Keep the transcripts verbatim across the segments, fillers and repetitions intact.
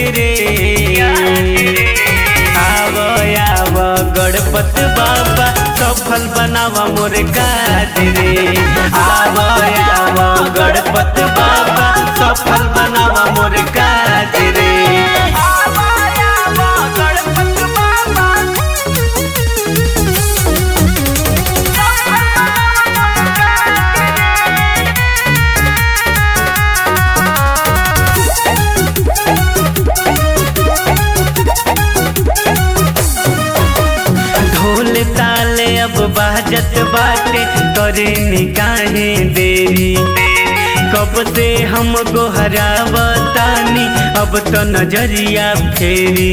रे आव आव गणपत बाबा सफल बनावा मोर काज रे आव आव गणपत बाबा सफल बनावा मोर काज रे आव आव गणपत बाबा ढोल ताले अब बाजत बाटे करे निकाहे देरी कब से हम गोहरावतानी अब तो नजरिया फेरी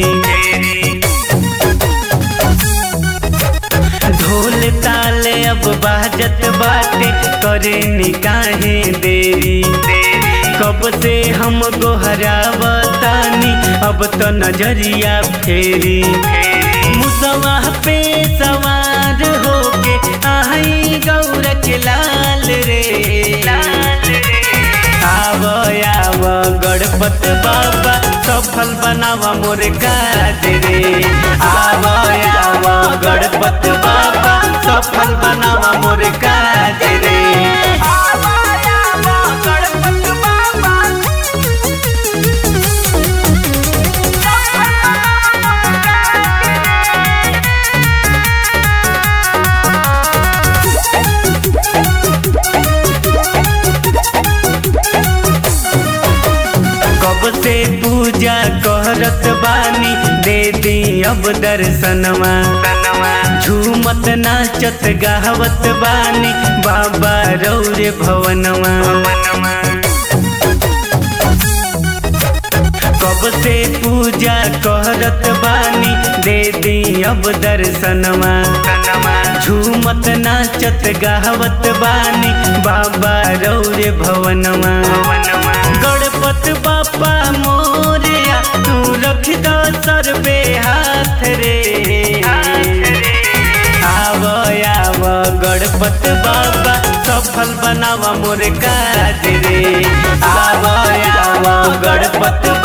ढोल ताले अब बाजत बाटे करे निकाहे देरी कब से हम गोहरावतानी अब तो नजरिया फेरी मुसवा पे सवार होके आई गौर के लाल रे आव आव गणपत बाबा सफल बनावा मोर काज रे आव आव गणपत बाबा सफल बनावा मोर काज रे आव आव गणपत बाबा कब से पूजा करत बानी दे दी अब दर्शनवा झूमत नाचत गावत बानी बाबा रौरे भवनवा कब से पूजा करत बानी दे दी अब दर्शनवा झूमत नाचत गावत बानी बाबा रौरे भवनवा गणपत बापा मोरिया तू रख दो सर पे हाथ रे आव आव गणपत बाबा सफल बनावा मोर काज रे आव आव गणपत